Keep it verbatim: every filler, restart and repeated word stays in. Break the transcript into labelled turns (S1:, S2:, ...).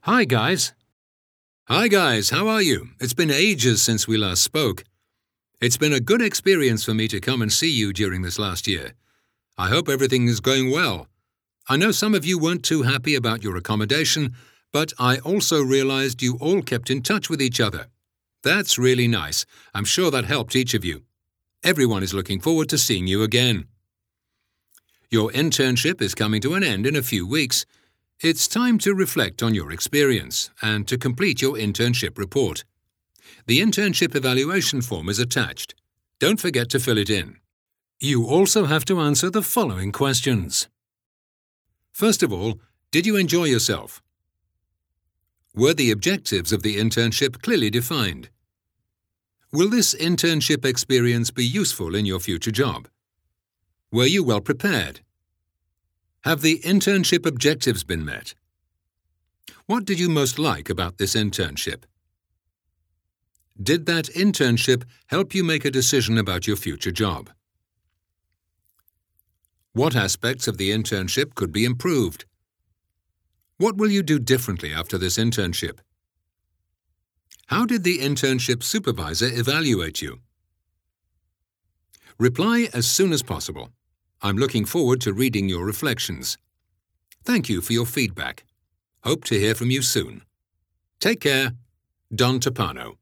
S1: Hi, guys.
S2: Hi guys, how are you? It's been ages since we last spoke. It's been a good experience for me to come and see you during this last year. I hope everything is going well. I know some of you weren't too happy about your accommodation, but I also realized you all kept in touch with each other. That's really nice. I'm sure that helped each of you. Everyone is looking forward to seeing you again. Your internship is coming to an end in a few weeks. It's time to reflect on your experience and to complete your internship report. The internship evaluation form is attached. Don't forget to fill it in. You also have to answer the following questions. First of all, did you enjoy yourself? Were the objectives of the internship clearly defined? Will this internship experience be useful in your future job? Were you well prepared? Have the internship objectives been met? What did you most like about this internship? Did that internship help you make a decision about your future job? What aspects of the internship could be improved? What will you do differently after this internship? How did the internship supervisor evaluate you? Reply as soon as possible. I'm looking forward to reading your reflections. Thank you for your feedback. Hope to hear from you soon. Take care. Don Topano.